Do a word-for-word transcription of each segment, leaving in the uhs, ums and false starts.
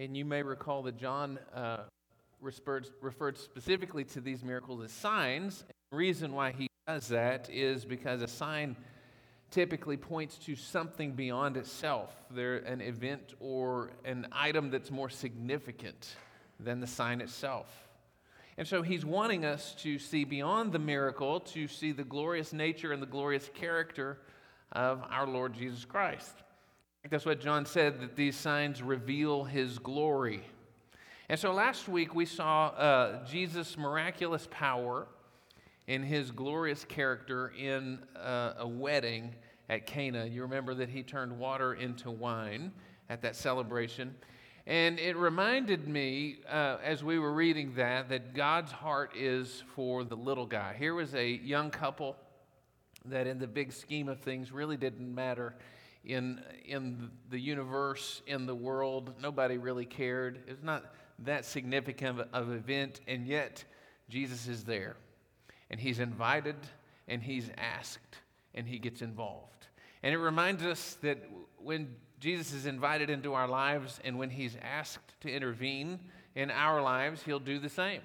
And you may recall that John uh, referred, referred specifically to these miracles as signs. The reason why he does that is because a sign typically points to something beyond itself. They're an event or an item that's more significant than the sign itself. And so he's wanting us to see beyond the miracle, to see the glorious nature and the glorious character of our Lord Jesus Christ. That's what John said, that these signs reveal his glory. And so last week we saw uh, Jesus' miraculous power and his glorious character in uh, a wedding at Cana. You remember that he turned water into wine at that celebration. And it reminded me, uh, as we were reading that, that God's heart is for the little guy. Here was a young couple that in the big scheme of things really didn't matter in, in the universe, in the world. Nobody really cared. It's not that significant of an event, and yet Jesus is there. And he's invited, and he's asked, and he gets involved. And it reminds us that when Jesus is invited into our lives, and when he's asked to intervene in our lives, he'll do the same.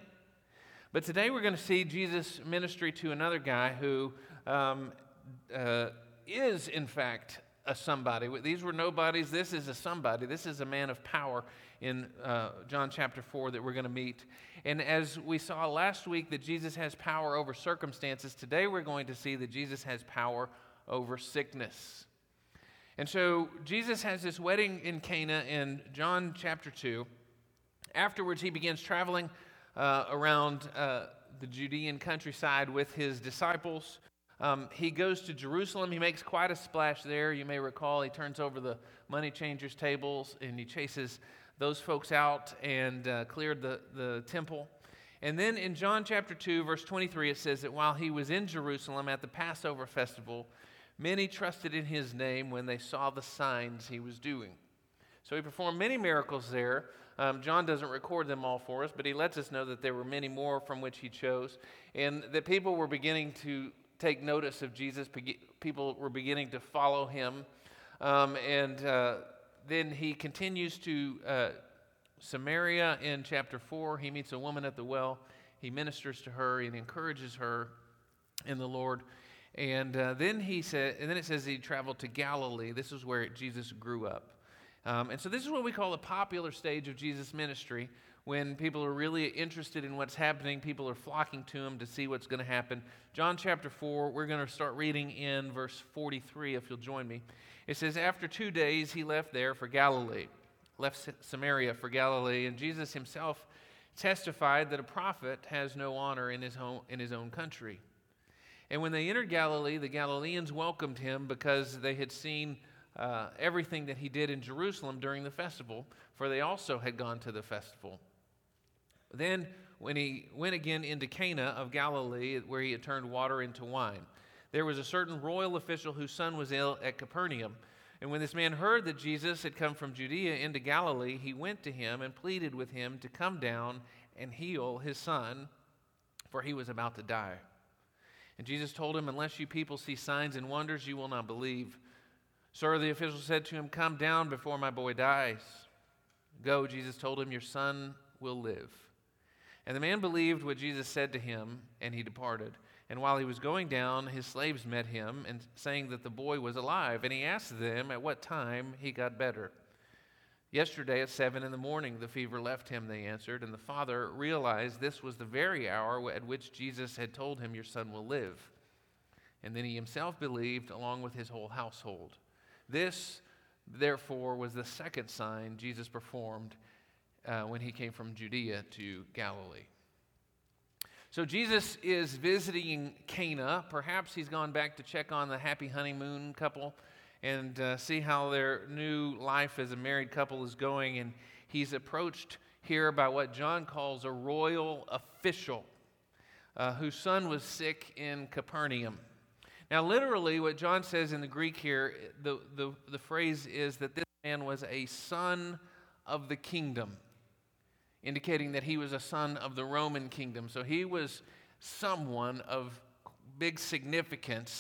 But today we're going to see Jesus' ministry to another guy who um, uh, is, in fact, a somebody. These were nobodies. This is a somebody. This is a man of power in uh, John chapter four that we're going to meet. And as we saw last week that Jesus has power over circumstances, today we're going to see that Jesus has power over sickness. And so Jesus has this wedding in Cana in John chapter two. Afterwards, he begins traveling uh, around uh, the Judean countryside with his disciples. Um, he goes to Jerusalem. He makes quite a splash there. You may recall he turns over the money changers' tables and he chases those folks out and uh, cleared the, the temple. And then in John chapter two, verse twenty-three, it says that while he was in Jerusalem at the Passover festival, many trusted in his name when they saw the signs he was doing. So he performed many miracles there. Um, John doesn't record them all for us, but he lets us know that there were many more from which he chose, and that people were beginning to take notice of Jesus. People were beginning to follow him. Um, and uh, then he continues to uh, Samaria in chapter four. He meets a woman at the well. He ministers to her and encourages her in the Lord. And uh, then he said, and then it says he traveled to Galilee. This is where Jesus grew up. Um, and so this is what we call the popular stage of Jesus' ministry. When people are really interested in what's happening, people are flocking to him to see what's going to happen. John chapter four, we're going to start reading in verse forty-three, if you'll join me. It says, after two days he left there for Galilee, left Samaria for Galilee, and Jesus himself testified that a prophet has no honor in his home, in his own country. And when they entered Galilee, the Galileans welcomed him because they had seen uh, everything that he did in Jerusalem during the festival, for they also had gone to the festival. Then, when he went again into Cana of Galilee, where he had turned water into wine, there was a certain royal official whose son was ill at Capernaum. And when this man heard that Jesus had come from Judea into Galilee, he went to him and pleaded with him to come down and heal his son, for he was about to die. And Jesus told him, unless you people see signs and wonders, you will not believe. Sir, the official said to him, come down before my boy dies. Go, Jesus told him, your son will live. And the man believed what Jesus said to him, and he departed. And while he was going down, his slaves met him, and saying that the boy was alive. And he asked them at what time he got better. Yesterday at seven in the morning the fever left him, they answered. And the father realized this was the very hour at which Jesus had told him, your son will live. And then he himself believed, along with his whole household. This, therefore, was the second sign Jesus performed Uh, when he came from Judea to Galilee. So Jesus is visiting Cana. Perhaps he's gone back to check on the happy honeymoon couple and uh, see how their new life as a married couple is going. And he's approached here by what John calls a royal official uh, whose son was sick in Capernaum. Now, literally, what John says in the Greek here, the, the, the phrase is that this man was a son of the kingdom, indicating that he was a son of the Roman kingdom. So he was someone of big significance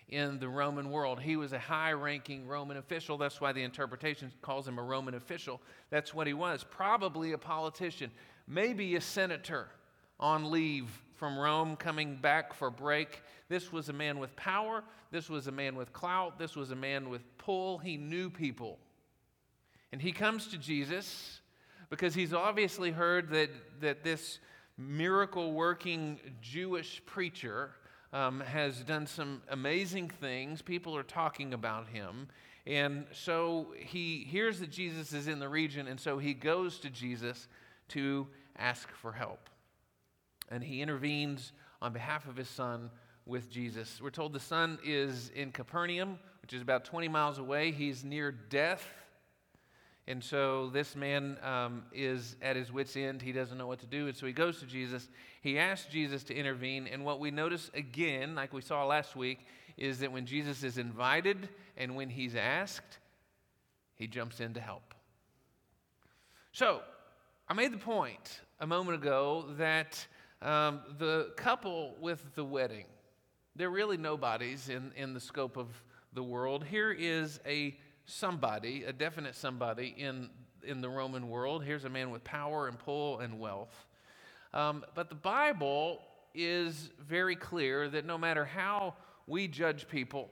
in the Roman world. He was a high-ranking Roman official. That's why the interpretation calls him a Roman official. That's what he was. Probably a politician, maybe a senator on leave from Rome, coming back for break. This was a man with power. This was a man with clout. This was a man with pull. He knew people. And he comes to Jesus because he's obviously heard that, that this miracle-working Jewish preacher um, has done some amazing things. People are talking about him. And so he hears that Jesus is in the region, and so he goes to Jesus to ask for help. And he intervenes on behalf of his son with Jesus. We're told the son is in Capernaum, which is about twenty miles away. He's near death. And so this man um, is at his wit's end. He doesn't know what to do. And so he goes to Jesus. He asks Jesus to intervene. And what we notice again, like we saw last week, is that when Jesus is invited and when he's asked, he jumps in to help. So I made the point a moment ago that um, the couple with the wedding, they're really nobodies in, in the scope of the world. Here is a somebody, a definite somebody in, in the Roman world. Here's a man with power and pull and wealth. Um, but the Bible is very clear that no matter how we judge people,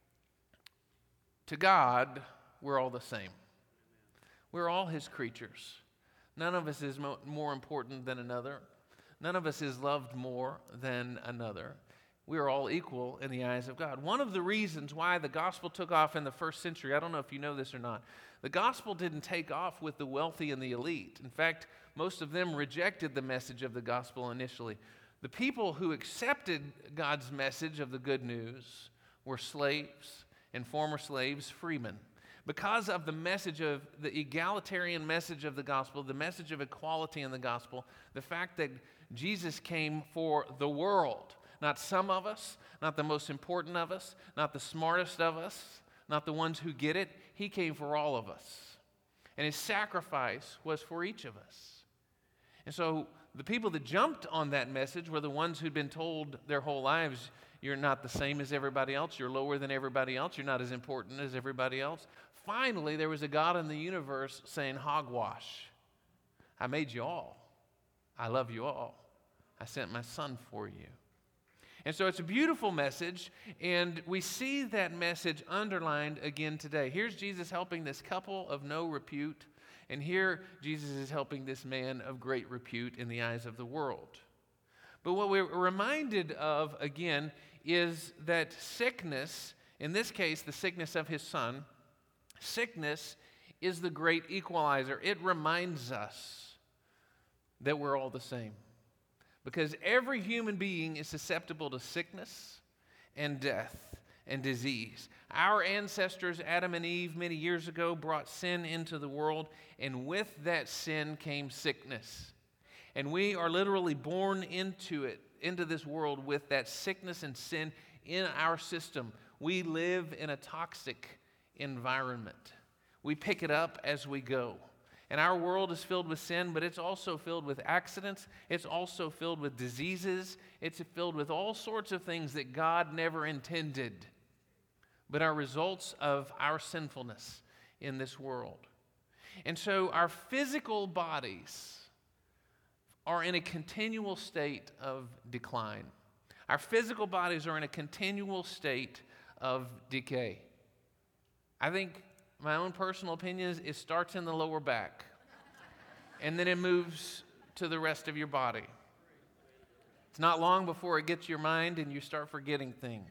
to God, we're all the same. We're all his creatures. None of us is mo- more important than another. None of us is loved more than another. We are all equal in the eyes of God. One of the reasons why the gospel took off in the first century, I don't know if you know this or not, the gospel didn't take off with the wealthy and the elite. In fact, most of them rejected the message of the gospel initially. The people who accepted God's message of the good news were slaves and former slaves, freemen. Because of the message of the egalitarian message of the gospel, the message of equality in the gospel, the fact that Jesus came for the world, not some of us, not the most important of us, not the smartest of us, not the ones who get it. He came for all of us. And his sacrifice was for each of us. And so the people that jumped on that message were the ones who'd been told their whole lives, you're not the same as everybody else, you're lower than everybody else, you're not as important as everybody else. Finally, there was a God in the universe saying, hogwash. I made you all. I love you all. I sent my son for you. And so it's a beautiful message, and we see that message underlined again today. Here's Jesus helping this couple of no repute, and here Jesus is helping this man of great repute in the eyes of the world. But what we're reminded of, again, is that sickness, in this case, the sickness of his son, sickness is the great equalizer. It reminds us that we're all the same. Because every human being is susceptible to sickness and death and disease. Our ancestors, Adam and Eve, many years ago, brought sin into the world, and with that sin came sickness. And we are literally born into it, into this world with that sickness and sin in our system. We live in a toxic environment. We pick it up as we go. And our world is filled with sin, but it's also filled with accidents. It's also filled with diseases. It's filled with all sorts of things that God never intended, but are results of our sinfulness in this world. And so our physical bodies are in a continual state of decline. Our physical bodies are in a continual state of decay. I think my own personal opinion is it starts in the lower back, and then it moves to the rest of your body. It's not long before it gets your mind and you start forgetting things.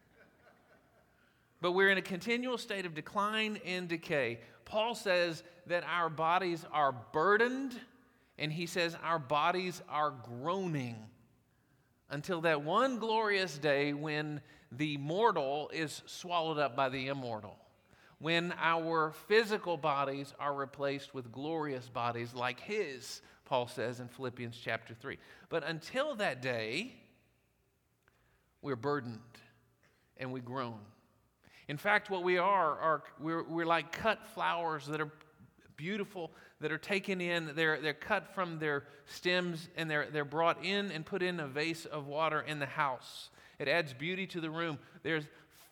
But we're in a continual state of decline and decay. Paul says that our bodies are burdened, and he says our bodies are groaning until that one glorious day when the mortal is swallowed up by the immortal. When our physical bodies are replaced with glorious bodies like his, Paul says in Philippians chapter three. But until that day, we're burdened and we groan. In fact, what we are, are we're, we're like cut flowers that are beautiful, that are taken in, they're, they're cut from their stems, and they're, they're brought in and put in a vase of water in the house. It adds beauty to the room. There's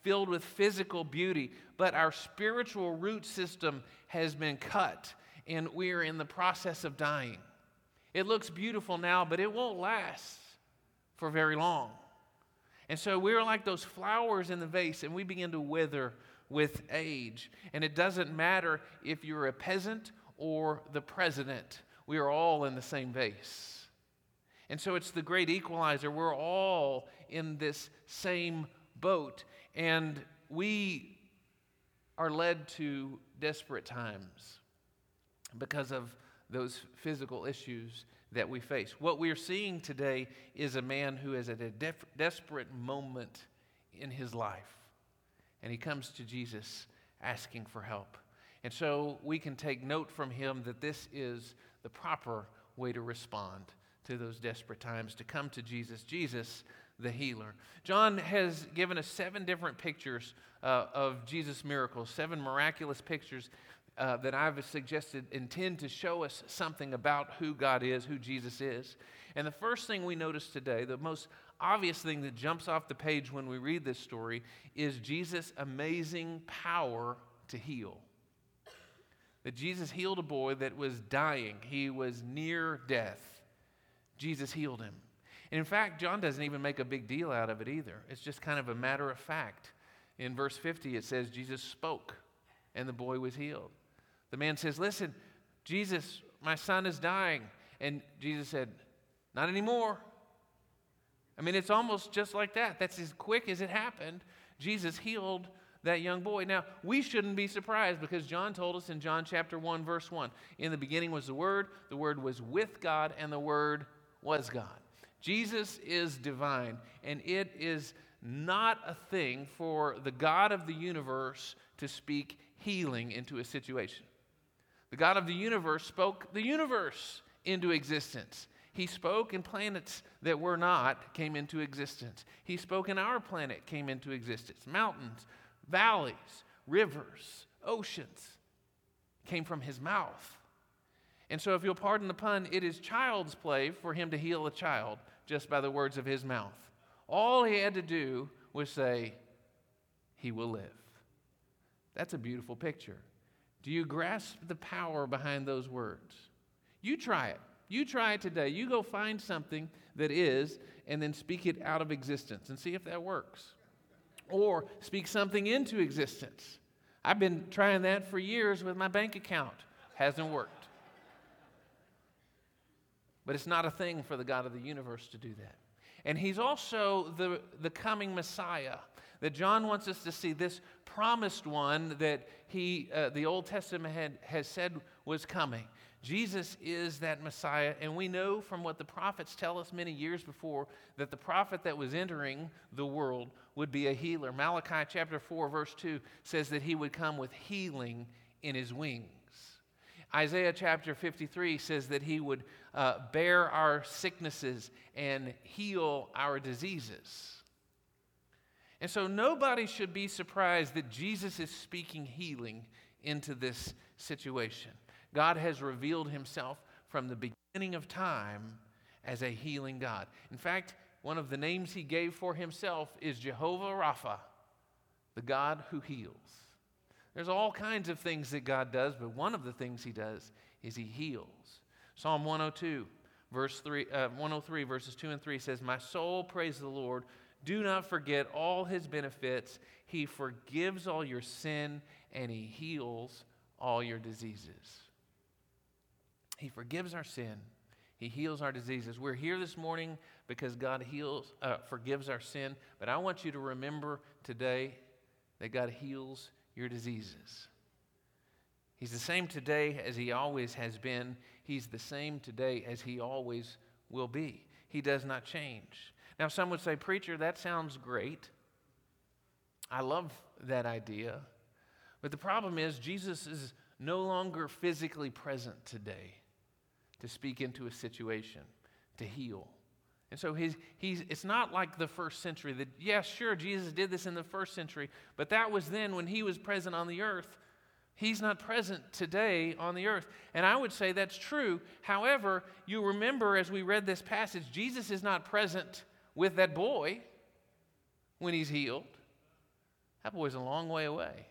filled with physical beauty, but our spiritual root system has been cut, and we're in the process of dying. It looks beautiful now, but it won't last for very long. And so we're like those flowers in the vase, and we begin to wither with age. And it doesn't matter if you're a peasant or the president. We are all in the same vase. And so it's the great equalizer. We're all in this same boat. And we are led to desperate times because of those physical issues that we face. What we're seeing today is a man who is at a def- desperate moment in his life. And he comes to Jesus asking for help. And so we can take note from him that this is the proper way to respond to those desperate times, to come to Jesus, Jesus the healer. John has given us seven different pictures uh, of Jesus' miracles, seven miraculous pictures uh, that I've suggested intend to show us something about who God is, who Jesus is. And the first thing we notice today, the most obvious thing that jumps off the page when we read this story, is Jesus' amazing power to heal. That Jesus healed a boy that was dying. He was near death. Jesus healed him. And in fact, John doesn't even make a big deal out of it either. It's just kind of a matter of fact. In verse fifty, it says, Jesus spoke, and the boy was healed. The man says, listen, Jesus, my son is dying. And Jesus said, not anymore. I mean, it's almost just like that. That's as quick as it happened. Jesus healed that young boy. Now, we shouldn't be surprised because John told us in John chapter one, verse one, in the beginning was the Word, the Word was with God, and the Word was God. Jesus is divine, and it is not a thing for the God of the universe to speak healing into a situation. The God of the universe spoke the universe into existence. He spoke, and planets that were not came into existence. He spoke, and our planet came into existence. Mountains, valleys, rivers, oceans came from his mouth. And so if you'll pardon the pun, it is child's play for him to heal a child just by the words of his mouth. All he had to do was say, he will live. That's a beautiful picture. Do you grasp the power behind those words? You try it. You try it today. You go find something that is, and then speak it out of existence and see if that works. Or speak something into existence. I've been trying that for years with my bank account. Hasn't worked. But it's not a thing for the God of the universe to do that. And he's also the, the coming Messiah that John wants us to see, this promised one that he, uh, the Old Testament had, has said was coming. Jesus is that Messiah, and we know from what the prophets tell us many years before that the prophet that was entering the world would be a healer. Malachi chapter four, verse two says that he would come with healing in his wings. Isaiah chapter fifty-three says that he would uh, bear our sicknesses and heal our diseases. And so nobody should be surprised that Jesus is speaking healing into this situation. God has revealed himself from the beginning of time as a healing God. In fact, one of the names he gave for himself is Jehovah Rapha, the God who heals. There's all kinds of things that God does, but one of the things he does is he heals. Psalm one oh two, verse three, uh, one oh three, verses two and three says, my soul praise the Lord. Do not forget all his benefits. He forgives all your sin, and he heals all your diseases. He forgives our sin. He heals our diseases. We're here this morning because God heals, uh, forgives our sin. But I want you to remember today that God heals your diseases. He's the same today as he always has been. He's the same today as he always will be. He does not change. Now, some would say, preacher, that sounds great. I love that idea. But the problem is Jesus is no longer physically present today to speak into a situation, to heal. And so he's, he's, it's not like the first century that, yes, sure, Jesus did this in the first century, but that was then when he was present on the earth. He's not present today on the earth. And I would say that's true. However, you remember as we read this passage, Jesus is not present with that boy when he's healed. That boy's a long way away.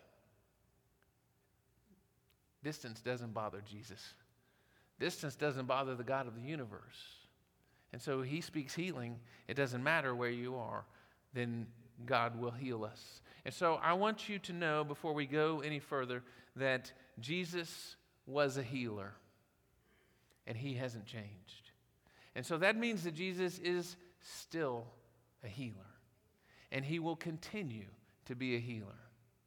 Distance doesn't bother Jesus. Distance doesn't bother the God of the universe. And so he speaks healing. It doesn't matter where you are, then God will heal us. And so I want you to know before we go any further that Jesus was a healer, and he hasn't changed. And so that means that Jesus is still a healer, and he will continue to be a healer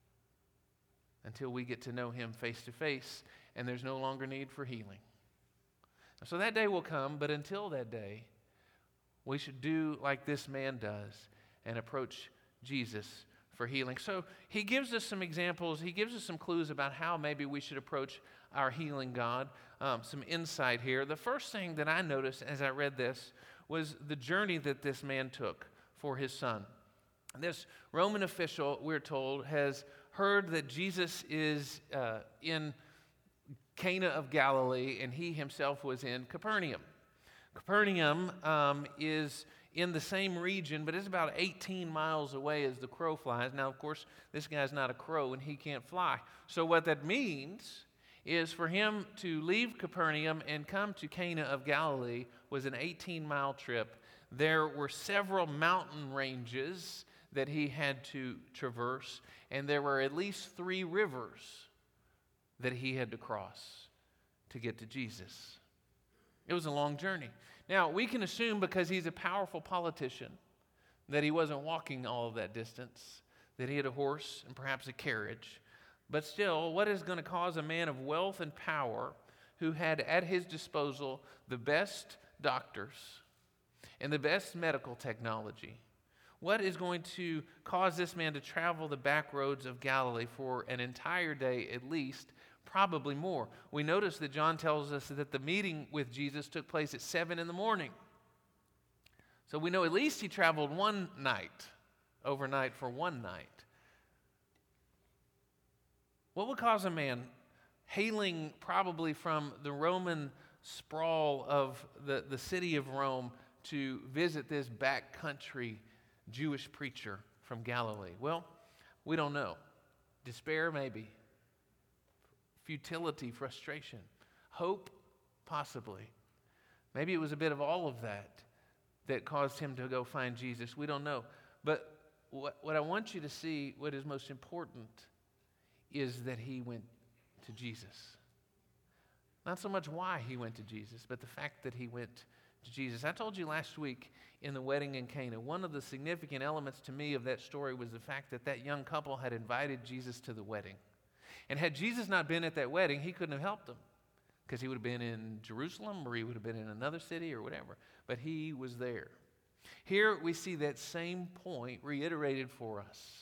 until we get to know him face to face, and there's no longer need for healing. So that day will come, but until that day, we should do like this man does and approach Jesus for healing. So he gives us some examples. He gives us some clues about how maybe we should approach our healing God. Um, some insight here. The first thing that I noticed as I read this was the journey that this man took for his son. This Roman official, we're told, has heard that Jesus is uh, in Cana of Galilee, and he himself was in Capernaum. Capernaum um, is in the same region, but it's about eighteen miles away as the crow flies. Now, of course, this guy's not a crow, and he can't fly. So what that means is for him to leave Capernaum and come to Cana of Galilee was an eighteen-mile trip. There were several mountain ranges that he had to traverse, and there were at least three rivers that he had to cross to get to Jesus. It was a long journey. Now, we can assume because he's a powerful politician that he wasn't walking all of that distance, that he had a horse and perhaps a carriage. But still, what is going to cause a man of wealth and power who had at his disposal the best doctors and the best medical technology? What is going to cause this man to travel the back roads of Galilee for an entire day at least, probably more? We notice that John tells us that the meeting with Jesus took place at seven in the morning. So we know at least he traveled one night, overnight for one night. What would cause a man hailing probably from the Roman sprawl of the, the city of Rome to visit this backcountry Jewish preacher from Galilee? Well, we don't know. Despair, maybe. Futility, frustration. Hope, possibly. Maybe it was a bit of all of that that caused him to go find Jesus. We don't know. But what, what I want you to see, what is most important, is that he went to Jesus. Not so much why he went to Jesus, but the fact that he went to Jesus. I told you last week in the wedding in Cana, one of the significant elements to me of that story was the fact that that young couple had invited Jesus to the wedding. And had Jesus not been at that wedding, he couldn't have helped them because he would have been in Jerusalem or he would have been in another city or whatever. But he was there. Here we see that same point reiterated for us.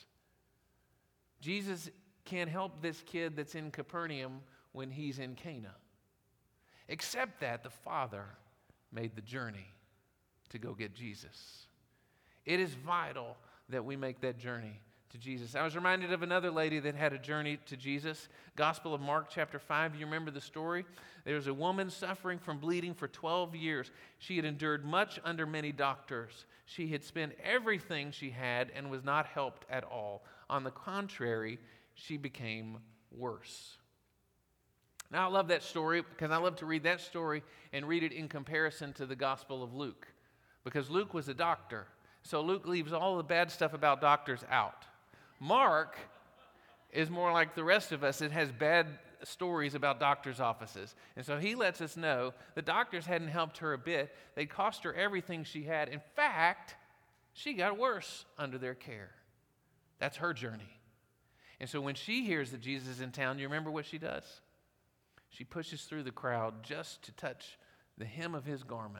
Jesus can't help this kid that's in Capernaum when he's in Cana, except that the Father made the journey to go get Jesus. It is vital that we make that journey to Jesus. I was reminded of another lady that had a journey to Jesus. Gospel of Mark chapter five, you remember the story? There was a woman suffering from bleeding for twelve years. She had endured much under many doctors. She had spent everything she had and was not helped at all. On the contrary, she became worse. Now, I love that story because I love to read that story and read it in comparison to the Gospel of Luke, because Luke was a doctor. So Luke leaves all the bad stuff about doctors out. Mark is more like the rest of us. It has bad stories about doctors' offices. And so he lets us know the doctors hadn't helped her a bit. They cost her everything she had. In fact, she got worse under their care. That's her journey. And so when she hears that Jesus is in town, you remember what she does? She pushes through the crowd just to touch the hem of his garment.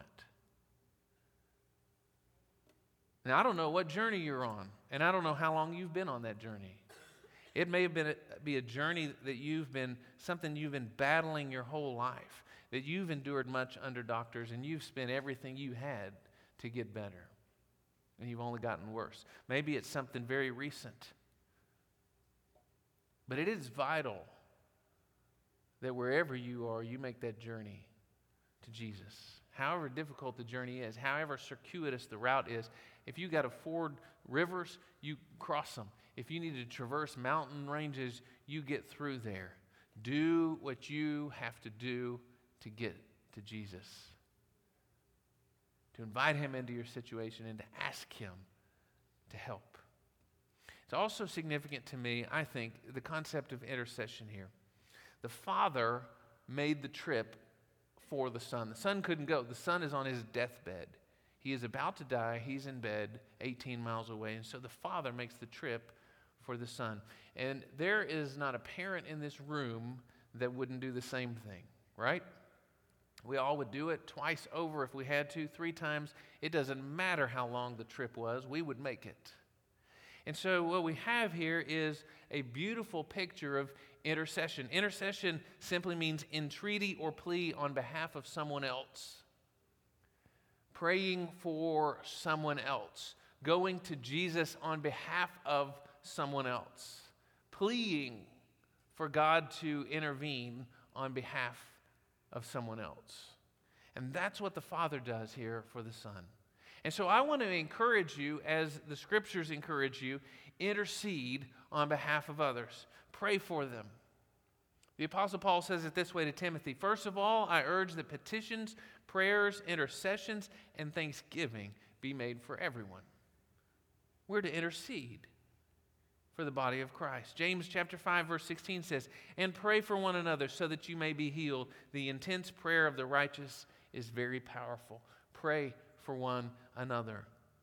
Now, I don't know what journey you're on, and I don't know how long you've been on that journey. It may have been a, be a journey that you've been, something you've been battling your whole life, that you've endured much under doctors, and you've spent everything you had to get better, and you've only gotten worse. Maybe it's something very recent. But it is vital that wherever you are, you make that journey to Jesus. However difficult the journey is, however circuitous the route is, if you got to ford rivers, you cross them. If you need to traverse mountain ranges, you get through there. Do what you have to do to get to Jesus. To invite him into your situation and to ask him to help. It's also significant to me, I think, the concept of intercession here. The Father made the trip for the Son. The Son couldn't go. The Son is on his deathbed. He is about to die. He's in bed eighteen miles away. And so the Father makes the trip for the Son. And there is not a parent in this room that wouldn't do the same thing, right? We all would do it twice over if we had to, three times. It doesn't matter how long the trip was, we would make it. And so what we have here is a beautiful picture of intercession. Intercession simply means entreaty or plea on behalf of someone else. Praying for someone else. Going to Jesus on behalf of someone else. Pleading for God to intervene on behalf of someone else. And that's what the Father does here for the Son. And so I want to encourage you, as the Scriptures encourage you, intercede on behalf of others. Pray for them. The Apostle Paul says it this way to Timothy. First of all, I urge that petitions, prayers, intercessions, and thanksgiving be made for everyone. We're to intercede for the body of Christ. James chapter five, verse sixteen says, and pray for one another so that you may be healed. The intense prayer of the righteous is very powerful. Pray for one another.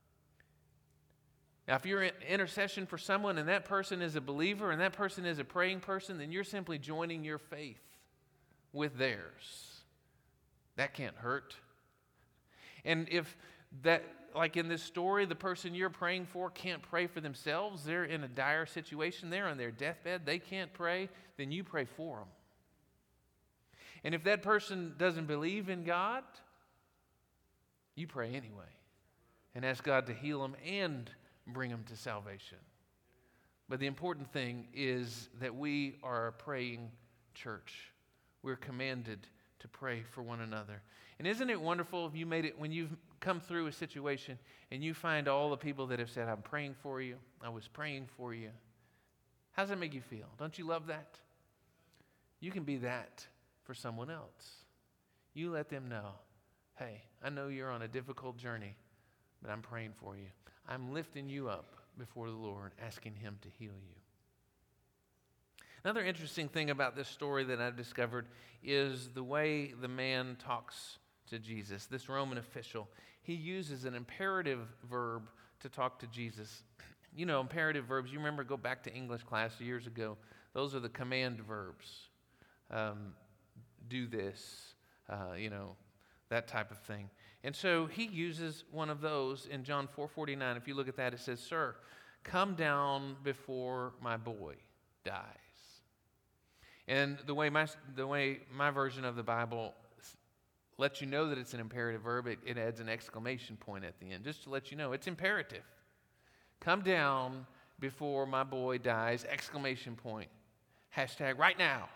Now, if you're in intercession for someone and that person is a believer and that person is a praying person, then you're simply joining your faith with theirs. That can't hurt. And if that, like in this story, the person you're praying for can't pray for themselves, they're in a dire situation, they're on their deathbed, they can't pray, then you pray for them. And if that person doesn't believe in God, you pray anyway and ask God to heal them and bring them to salvation. But the important thing is that we are a praying church. We're commanded to pray for one another. And isn't it wonderful if you made it when you've come through a situation and you find all the people that have said, I'm praying for you, I was praying for you. How does that make you feel? Don't you love that? You can be that for someone else. You let them know, hey, I know you're on a difficult journey, but I'm praying for you. I'm lifting you up before the Lord, asking him to heal you. Another interesting thing about this story that I've discovered is the way the man talks to Jesus, this Roman official. He uses an imperative verb to talk to Jesus. You know, imperative verbs, you remember, go back to English class years ago. Those are the command verbs. Um, do this, uh, you know, that type of thing. And so he uses one of those in John four forty-nine. If you look at that, it says, Sir, come down before my boy dies. And the way my, the way my version of the Bible lets you know that it's an imperative verb, it, it adds an exclamation point at the end, just to let you know it's imperative. Come down before my boy dies, exclamation point. Hashtag right now.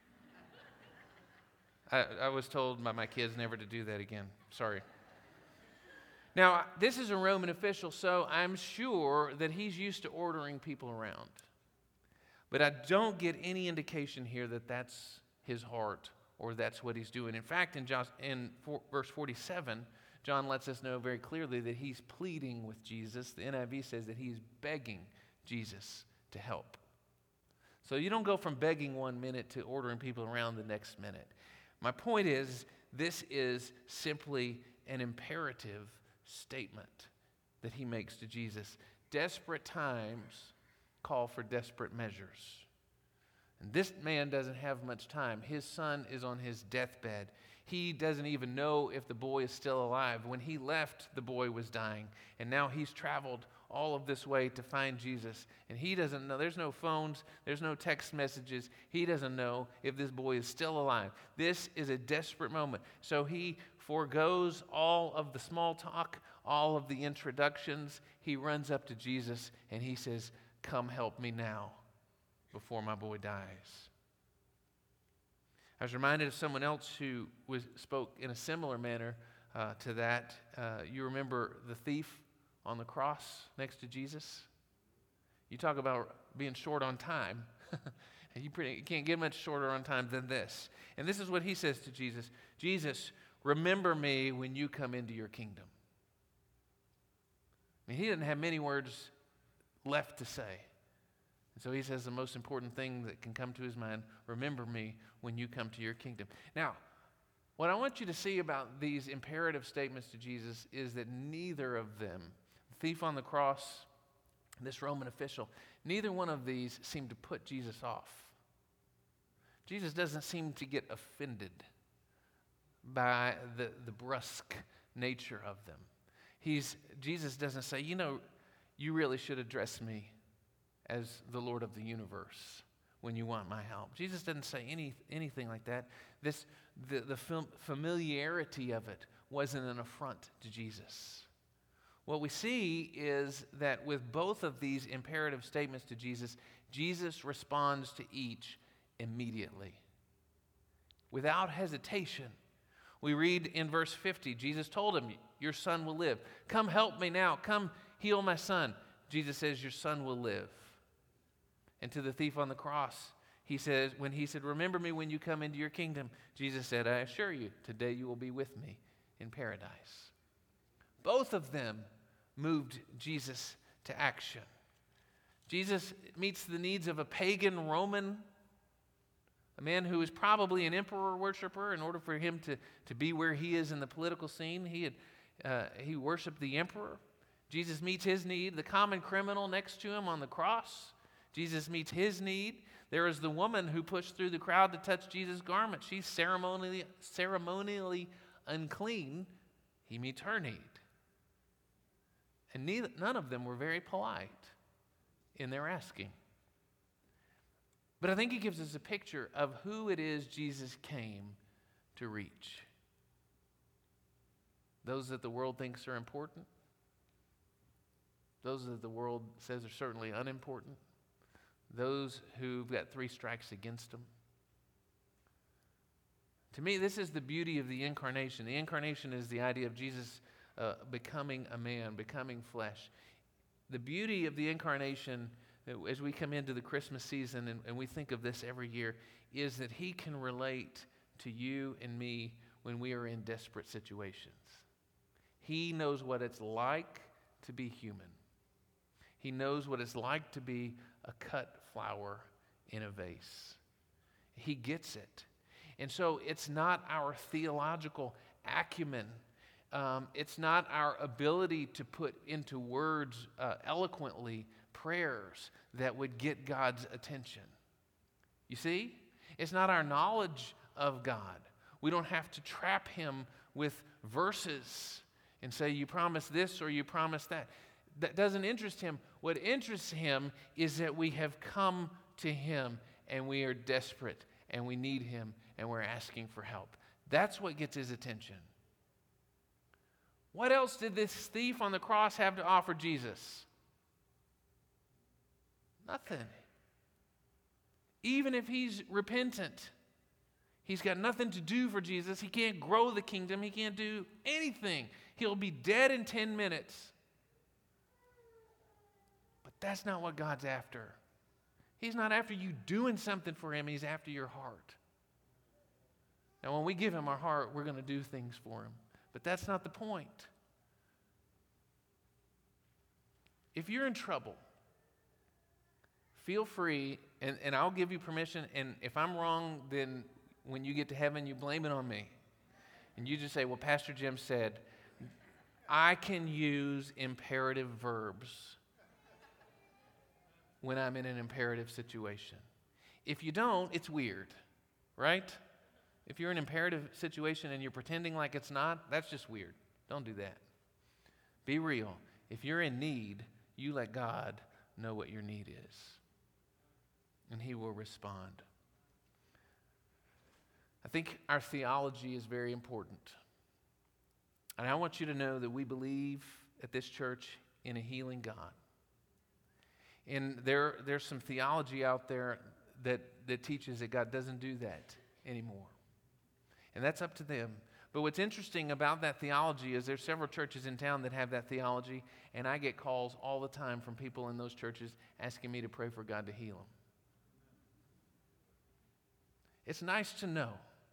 I, I was told by my kids never to do that again. Sorry. Now, this is a Roman official, so I'm sure that he's used to ordering people around. But I don't get any indication here that that's his heart or that's what he's doing. In fact, in, John, in four, verse forty-seven, John lets us know very clearly that he's pleading with Jesus. The N I V says that he's begging Jesus to help. So you don't go from begging one minute to ordering people around the next minute. My point is, this is simply an imperative statement that he makes to Jesus. Desperate times call for desperate measures. And this man doesn't have much time. His son is on his deathbed. He doesn't even know if the boy is still alive. When he left, the boy was dying. And now he's traveled all of this way to find Jesus. And he doesn't know. There's no phones. There's no text messages. He doesn't know if this boy is still alive. This is a desperate moment. So he forgoes all of the small talk, all of the introductions. He runs up to Jesus and he says, come help me now before my boy dies. I was reminded of someone else who was, spoke in a similar manner uh, to that. Uh, you remember the thief on the cross next to Jesus? You talk about being short on time. you, pretty, you can't get much shorter on time than this. And this is what he says to Jesus. Jesus, remember me when you come into your kingdom. I mean, he didn't have many words left to say. And so he says the most important thing that can come to his mind, remember me when you come to your kingdom. Now, what I want you to see about these imperative statements to Jesus is that neither of them, the thief on the cross, this Roman official, neither one of these seemed to put Jesus off. Jesus doesn't seem to get offended by the, the brusque nature of them. He's, Jesus doesn't say, you know, you really should address me as the Lord of the universe when you want my help. Jesus doesn't say any, anything like that. This, the, the familiarity of it wasn't an affront to Jesus. What we see is that with both of these imperative statements to Jesus, Jesus responds to each immediately, without hesitation. We read in verse fifty, Jesus told him, your son will live. Come help me now. Come heal my son. Jesus says, your son will live. And to the thief on the cross, he says, when he said, remember me when you come into your kingdom, Jesus said, I assure you, today you will be with me in paradise. Both of them moved Jesus to action. Jesus meets the needs of a pagan Roman, a man who is probably an emperor worshiper. In order for him to, to be where he is in the political scene, he had uh, he worshiped the emperor. Jesus meets his need. The common criminal next to him on the cross, Jesus meets his need. There is the woman who pushed through the crowd to touch Jesus' garment. She's ceremonially, ceremonially unclean. He meets her need. And neither, none of them were very polite in their asking. But I think he gives us a picture of who it is Jesus came to reach. Those that the world thinks are important. Those that the world says are certainly unimportant. Those who've got three strikes against them. To me, this is the beauty of the incarnation. The incarnation is the idea of Jesus uh, becoming a man, becoming flesh. The beauty of the incarnation, as we come into the Christmas season and, and we think of this every year, is that he can relate to you and me when we are in desperate situations. He knows what it's like to be human. He knows what it's like to be a cut flower in a vase. He gets it. And so it's not our theological acumen. Um, it's not our ability to put into words uh, eloquently prayers that would get God's attention. You see? It's not our knowledge of God. We don't have to trap him with verses and say, you promise this or you promise that. That doesn't interest him. What interests him is that we have come to him and we are desperate and we need him and we're asking for help. That's what gets his attention. What else did this thief on the cross have to offer Jesus? Nothing. Even if he's repentant, he's got nothing to do for Jesus. He can't grow the kingdom. He can't do anything. He'll be dead in ten minutes. But that's not what God's after. He's not after you doing something for him. He's after your heart. Now, when we give him our heart, we're going to do things for him. But that's not the point. If you're in trouble, feel free, and, and I'll give you permission, and if I'm wrong, then when you get to heaven, you blame it on me. And you just say, well, Pastor Jim said, I can use imperative verbs when I'm in an imperative situation. If you don't, it's weird, right? If you're in an imperative situation and you're pretending like it's not, that's just weird. Don't do that. Be real. If you're in need, you let God know what your need is, and he will respond. I think our theology is very important. And I want you to know that we believe at this church in a healing God. And there, there's some theology out there that, that teaches that God doesn't do that anymore. And that's up to them. But what's interesting about that theology is there's several churches in town that have that theology, and I get calls all the time from people in those churches asking me to pray for God to heal them. It's nice to know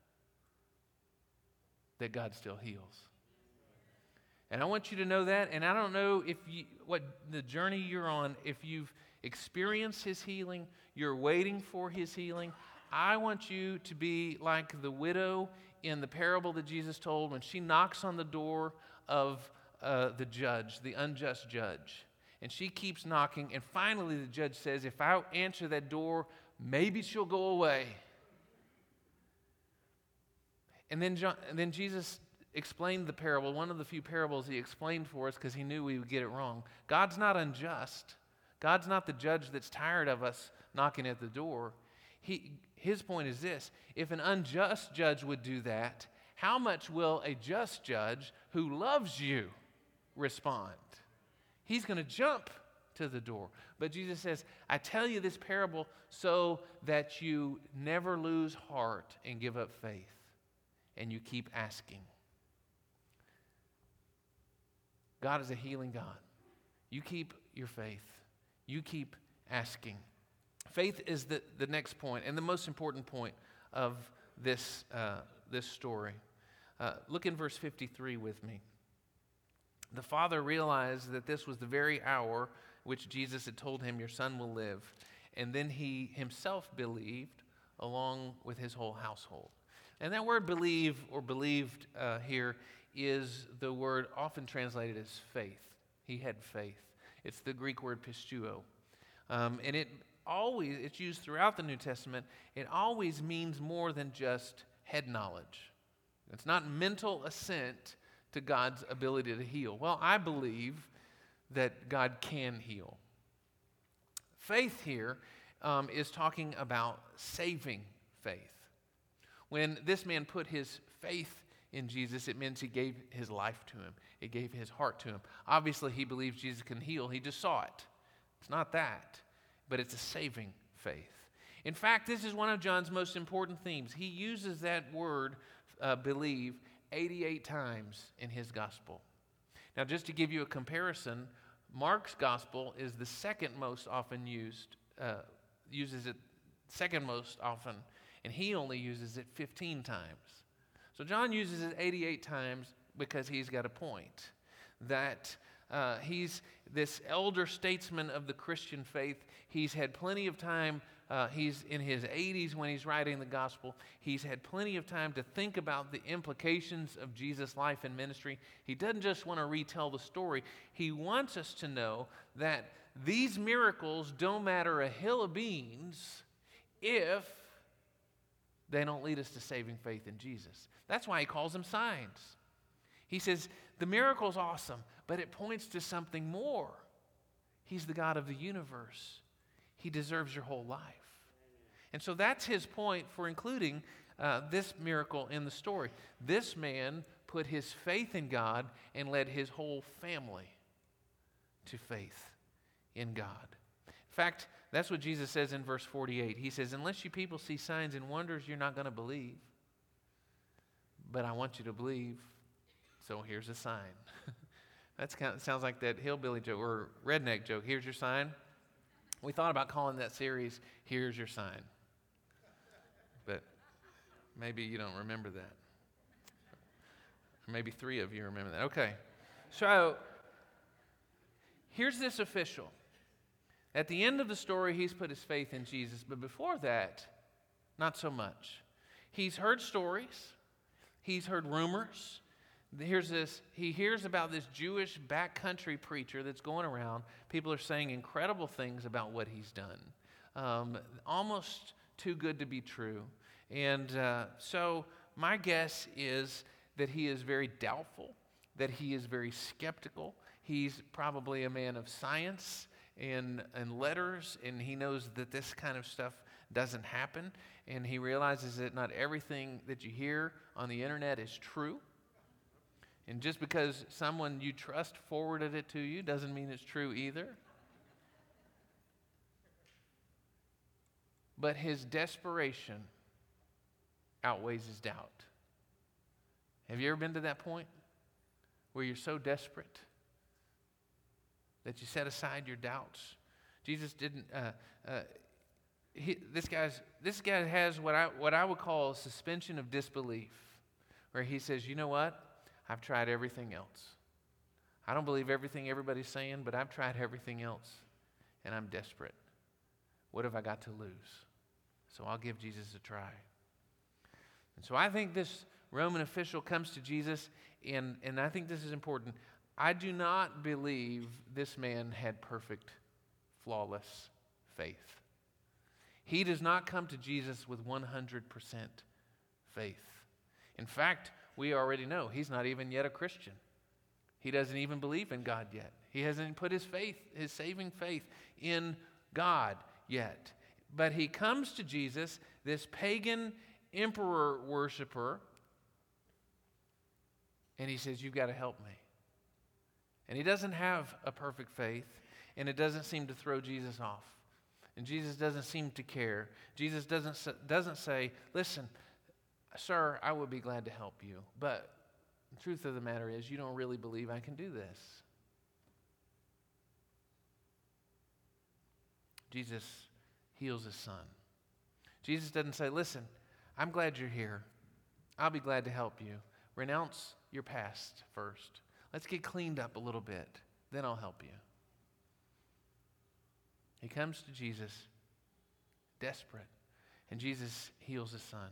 that God still heals. And I want you to know that, and I don't know if you, what the journey you're on, if you've experienced His healing, you're waiting for His healing. I want you to be like the widow in the parable that Jesus told when she knocks on the door of uh, the judge, the unjust judge. And she keeps knocking, and finally the judge says, if I answer that door, maybe she'll go away. And then, John, and then Jesus explained the parable, one of the few parables He explained for us because He knew we would get it wrong. God's not unjust. God's not the judge that's tired of us knocking at the door. He, his point is this: if an unjust judge would do that, how much will a just judge who loves you respond? He's going to jump to the door. But Jesus says, I tell you this parable so that you never lose heart and give up faith, and you keep asking. God is a healing God. You keep your faith. You keep asking. Faith is the, the next point and the most important point of this, uh, this story. Uh, look in verse fifty-three with me. The father realized that this was the very hour which Jesus had told him, your son will live. And then he himself believed along with his whole household. And that word believe or believed uh, here is the word often translated as faith. He had faith. It's the Greek word pistuo. Um, and it always, it's used throughout the New Testament, it always means more than just head knowledge. It's not mental assent to God's ability to heal. Well, I believe that God can heal. Faith here um, is talking about saving faith. When this man put his faith in Jesus, it means he gave his life to him. It gave his heart to him. Obviously, he believes Jesus can heal. He just saw it. It's not that, but it's a saving faith. In fact, this is one of John's most important themes. He uses that word, uh, believe, eighty-eight times in his gospel. Now, just to give you a comparison, Mark's gospel is the second most often used, uh, uses it second most often, and he only uses it fifteen times. So John uses it eighty-eight times because he's got a point. That uh, he's this elder statesman of the Christian faith. He's had plenty of time. Uh, he's in his eighties when he's writing the gospel. He's had plenty of time to think about the implications of Jesus' life and ministry. He doesn't just want to retell the story. He wants us to know that these miracles don't matter a hill of beans if they don't lead us to saving faith in Jesus. That's why he calls them signs. He says, the miracle's awesome, but it points to something more. He's the God of the universe. He deserves your whole life. And so that's his point for including uh, this miracle in the story. This man put his faith in God and led his whole family to faith in God. In fact, that's what Jesus says in verse forty-eight. He says, unless you people see signs and wonders, you're not going to believe. But I want you to believe, so here's a sign. That kind of sounds like that hillbilly joke or redneck joke. Here's your sign. We thought about calling that series, Here's Your Sign. But maybe you don't remember that. Or maybe three of you remember that. Okay. So, here's this official. At the end of the story, he's put his faith in Jesus. But before that, not so much. He's heard stories. He's heard rumors. Here's this, he hears about this Jewish backcountry preacher that's going around. People are saying incredible things about what he's done. Um, almost too good to be true. And uh, so my guess is that he is very doubtful, that he is very skeptical. He's probably a man of science and, and letters, and he knows that this kind of stuff doesn't happen. And he realizes that not everything that you hear on the internet is true. And just because someone you trust forwarded it to you doesn't mean it's true either. But his desperation outweighs his doubt. Have you ever been to that point where you're so desperate that you set aside your doubts? Jesus didn't. Uh, uh, he, this guy's. This guy has what I what I would call a suspension of disbelief, where he says, "You know what? I've tried everything else. I don't believe everything everybody's saying, but I've tried everything else, and I'm desperate. What have I got to lose? So I'll give Jesus a try." And so I think this Roman official comes to Jesus, and, and I think this is important. I do not believe this man had perfect, flawless faith. He does not come to Jesus with one hundred percent faith. In fact, we already know he's not even yet a Christian. He doesn't even believe in God yet. He hasn't put his faith, his saving faith in God yet. But he comes to Jesus, this pagan emperor worshiper, and he says, "You've got to help me." And he doesn't have a perfect faith, and it doesn't seem to throw Jesus off. And Jesus doesn't seem to care. Jesus doesn't, doesn't say, "Listen, sir, I would be glad to help you, but the truth of the matter is you don't really believe I can do this." Jesus heals his son. Jesus doesn't say, "Listen, I'm glad you're here. I'll be glad to help you. Renounce your past first. Let's get cleaned up a little bit. Then I'll help you." He comes to Jesus desperate, and Jesus heals his son.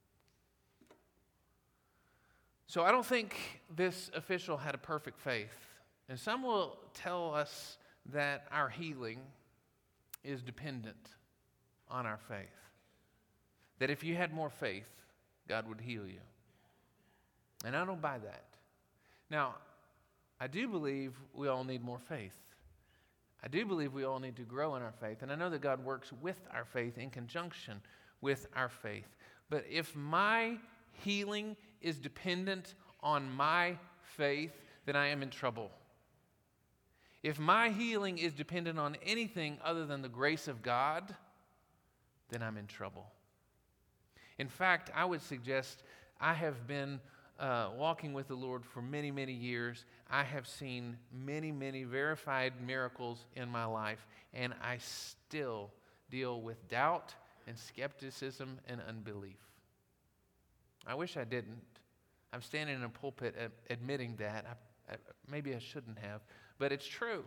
So I don't think this official had a perfect faith. And some will tell us that our healing is dependent on our faith. That if you had more faith, God would heal you. And I don't buy that. Now, I do believe we all need more faith. I do believe we all need to grow in our faith. And I know that God works with our faith in conjunction with our faith. But if my healing is dependent on my faith, then I am in trouble. If my healing is dependent on anything other than the grace of God, then I'm in trouble. In fact, I would suggest I have been uh, walking with the Lord for many, many years. I have seen many, many verified miracles in my life, and I still deal with doubt and skepticism and unbelief. I wish I didn't. I'm standing in a pulpit ad- admitting that. I, I, maybe I shouldn't have, but it's true.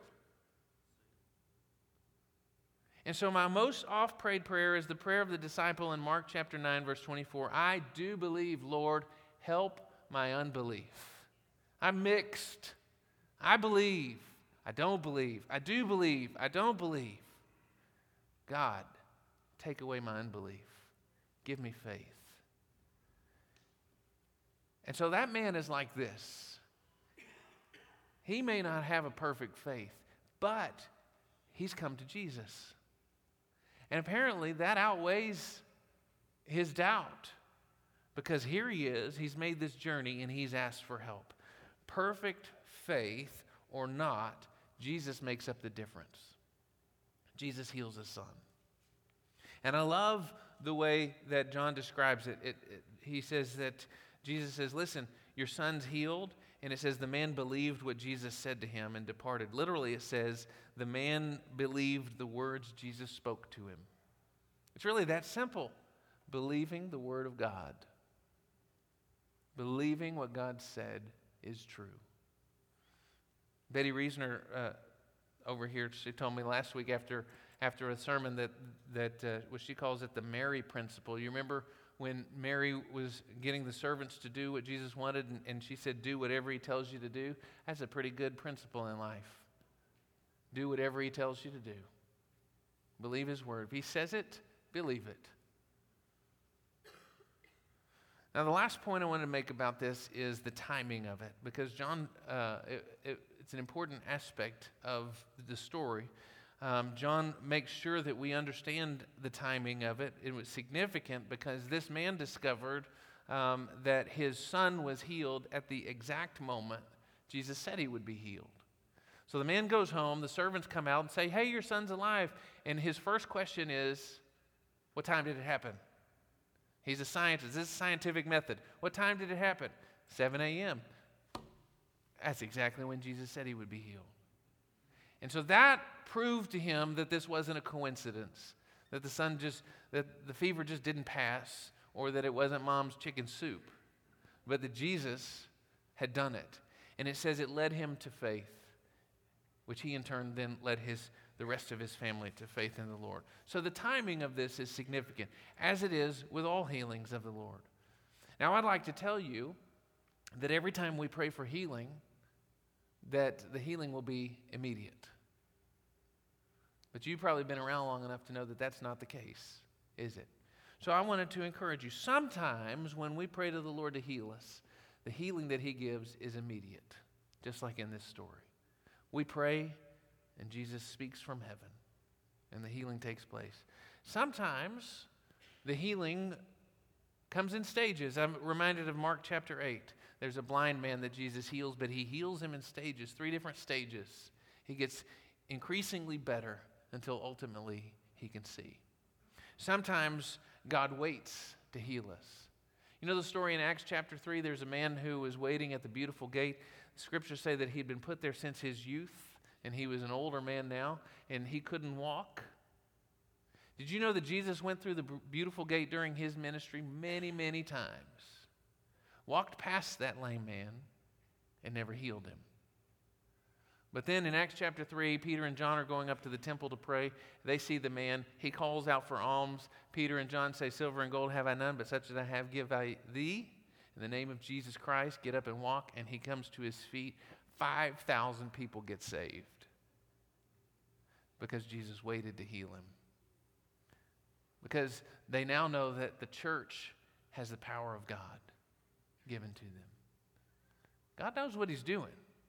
And so my most oft-prayed prayer is the prayer of the disciple in Mark chapter nine, verse twenty-four. "I do believe, Lord, help my unbelief." I'm mixed. I believe. I don't believe. I do believe. I don't believe. God, take away my unbelief. Give me faith. And so that man is like this. He may not have a perfect faith, but he's come to Jesus. And apparently that outweighs his doubt, because here he is, he's made this journey and he's asked for help. Perfect faith or not, Jesus makes up the difference. Jesus heals his son. And I love the way that John describes it. It, it he says that Jesus says, "Listen, your son's healed." And it says the man believed what Jesus said to him and departed. Literally it says the man believed the words Jesus spoke to him. It's really that simple. Believing the word of God. Believing what God said is true. Betty Reisner uh, over here, she told me last week after after a sermon that, that uh, what she calls it the Mary principle. You remember when Mary was getting the servants to do what Jesus wanted, and, and she said, "Do whatever he tells you to do"? That's a pretty good principle in life. Do whatever he tells you to do. Believe his word. If he says it, believe it. Now, the last point I want to make about this is the timing of it, because John, uh, it, it, it's an important aspect of the story. Um, John makes sure that we understand the timing of it. It was significant because this man discovered um, that his son was healed at the exact moment Jesus said he would be healed. So the man goes home, the servants come out and say, "Hey, your son's alive." And his first question is, "What time did it happen?" He's a scientist. This is a scientific method. "What time did it happen?" seven a.m. That's exactly when Jesus said he would be healed. And so that proved to him that this wasn't a coincidence, that the son just, that the fever just didn't pass, or that it wasn't mom's chicken soup, but that Jesus had done it. And it says it led him to faith, which he in turn then led his the rest of his family to faith in the Lord. So the timing of this is significant, as it is with all healings of the Lord. Now I'd like to tell you that every time we pray for healing, that the healing will be immediate. But you've probably been around long enough to know that that's not the case, is it? So I wanted to encourage you. Sometimes when we pray to the Lord to heal us, the healing that he gives is immediate, just like in this story. We pray, and Jesus speaks from heaven, and the healing takes place. Sometimes the healing comes in stages. I'm reminded of Mark chapter eight. There's a blind man that Jesus heals, but he heals him in stages, three different stages. He gets increasingly better until ultimately he can see. Sometimes God waits to heal us. You know the story in Acts chapter three? There's a man who was waiting at the beautiful gate. The scriptures say that he'd been put there since his youth, and he was an older man now, and he couldn't walk. Did you know that Jesus went through the beautiful gate during his ministry many, many times? Walked past that lame man and never healed him. But then in Acts chapter three, Peter and John are going up to the temple to pray. They see the man. He calls out for alms. Peter and John say, "Silver and gold have I none, but such as I have give I thee. In the name of Jesus Christ, get up and walk." And he comes to his feet. five thousand people get saved because Jesus waited to heal him. Because they now know that the church has the power of God given to them. God knows what he's doing.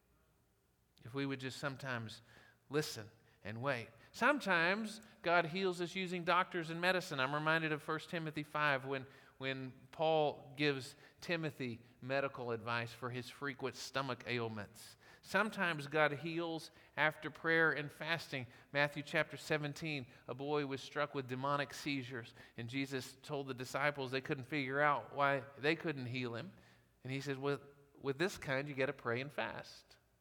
If we would just sometimes listen and wait. Sometimes God heals us using doctors and medicine. I'm reminded of First Timothy five when, when Paul gives Timothy medical advice for his frequent stomach ailments. Sometimes God heals after prayer and fasting. Matthew chapter seventeen, a boy was struck with demonic seizures, and Jesus told the disciples they couldn't figure out why they couldn't heal him. And he says, with, with this kind, you got to pray and fast.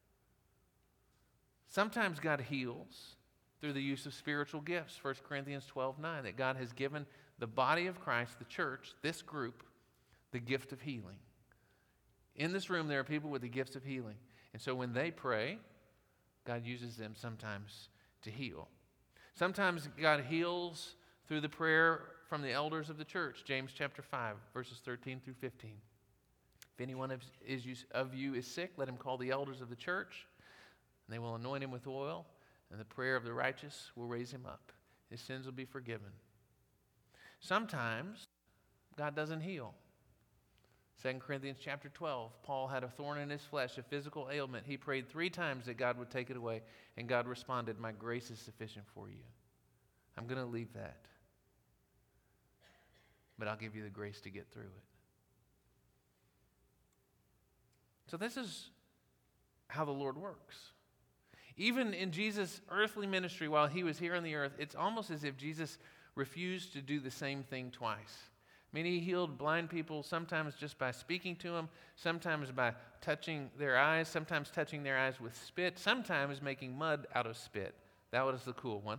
Sometimes God heals through the use of spiritual gifts. First Corinthians twelve nine, that God has given the body of Christ, the church, this group, the gift of healing. In this room, there are people with the gifts of healing. And so when they pray, God uses them sometimes to heal. Sometimes God heals through the prayer from the elders of the church. James chapter five, verses thirteen through fifteen. If anyone of, is, of you is sick, let him call the elders of the church, and they will anoint him with oil, and the prayer of the righteous will raise him up. His sins will be forgiven. Sometimes God doesn't heal. Second Corinthians chapter twelve, Paul had a thorn in his flesh, a physical ailment. He prayed three times that God would take it away, and God responded, "My grace is sufficient for you. I'm going to leave that, but I'll give you the grace to get through it." So this is how the Lord works. Even in Jesus' earthly ministry while he was here on the earth, it's almost as if Jesus refused to do the same thing twice. I mean, he healed blind people sometimes just by speaking to them, sometimes by touching their eyes, sometimes touching their eyes with spit, sometimes making mud out of spit. That was the cool one.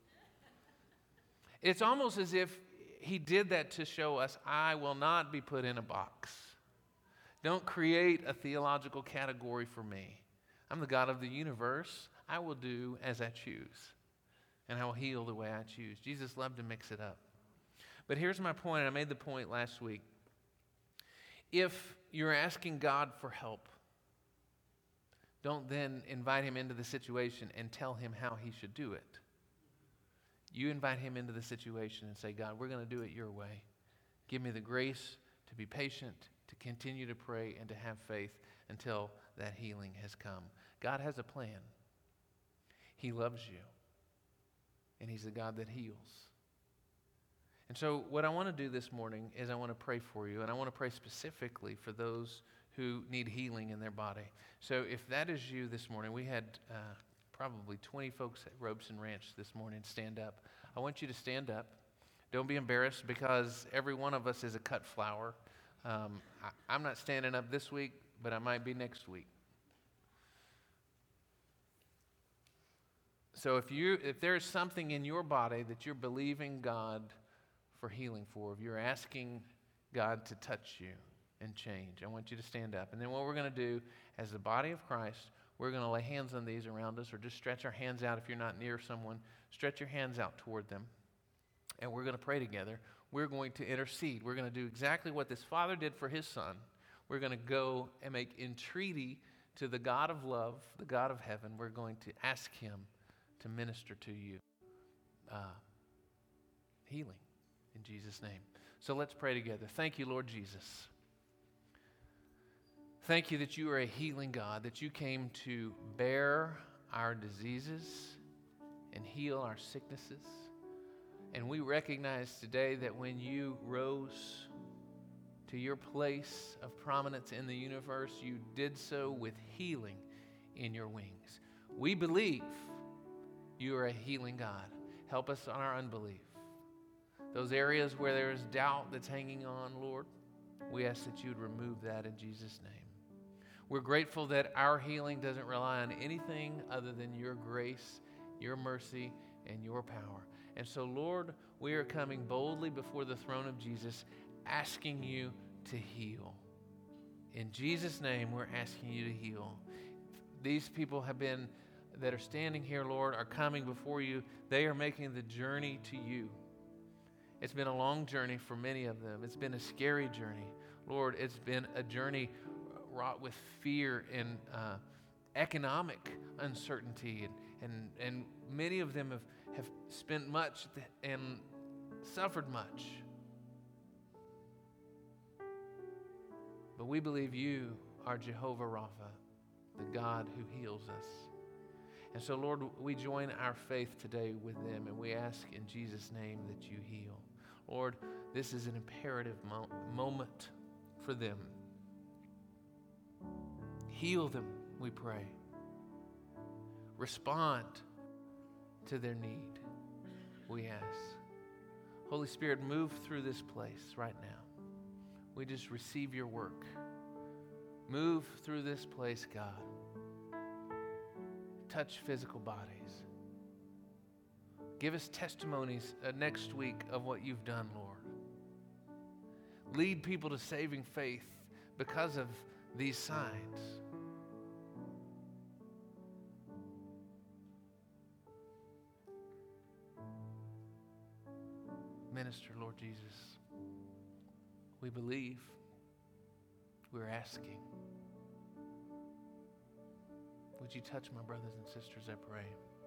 It's almost as if he did that to show us, I will not be put in a box. Don't create a theological category for me. I'm the God of the universe. I will do as I choose, and I will heal the way I choose. Jesus loved to mix it up. But here's my point, and I made the point last week. If you're asking God for help, don't then invite him into the situation and tell him how he should do it. You invite him into the situation and say, God, we're going to do it your way. Give me the grace to be patient, to continue to pray, and to have faith until that healing has come. God has a plan. He loves you, and he's the God that heals. And so what I want to do this morning is I want to pray for you, and I want to pray specifically for those who need healing in their body. So if that is you this morning, we had uh, probably twenty folks at Robeson Ranch this morning stand up. I want you to stand up. Don't be embarrassed, because every one of us is a cut flower. Um, I, I'm not standing up this week, but I might be next week. So if you if there's something in your body that you're believing God for healing for, if you're asking God to touch you and change, I want you to stand up. And then what we're going to do as the body of Christ, we're going to lay hands on these around us, or just stretch our hands out if you're not near someone. Stretch your hands out toward them. And we're going to pray together. We're going to intercede. We're going to do exactly what this father did for his son. We're going to go and make entreaty to the God of love, the God of heaven. We're going to ask him to minister to you uh, healing in Jesus' name. So let's pray together. Thank you, Lord Jesus. Thank you that you are a healing God, that you came to bear our diseases and heal our sicknesses. And we recognize today that when you rose to your place of prominence in the universe, you did so with healing in your wings. We believe you are a healing God. Help us on our unbelief. Those areas where there is doubt that's hanging on, Lord, we ask that you would remove that in Jesus' name. We're grateful that our healing doesn't rely on anything other than your grace, your mercy, and your power. And so, Lord, we are coming boldly before the throne of Jesus, asking you to heal. In Jesus' name, we're asking you to heal. These people have been, that are standing here, Lord, are coming before you. They are making the journey to you. It's been a long journey for many of them. It's been a scary journey. Lord, it's been a journey wrought with fear and uh, economic uncertainty. And, and, and many of them have, have spent much and suffered much. But we believe you are Jehovah Rapha, the God who heals us. And so, Lord, we join our faith today with them, and we ask in Jesus' name that you heal. Lord, this is an imperative mo- moment for them. Heal them, we pray. Respond to their need, we ask. Holy Spirit, move through this place right now. We just receive your work. Move through this place, God. Touch physical bodies. Give us testimonies uh, next week of what you've done, Lord. Lead people to saving faith because of these signs. Minister, Lord Jesus. We believe. We're asking. Would you touch my brothers and sisters, I pray.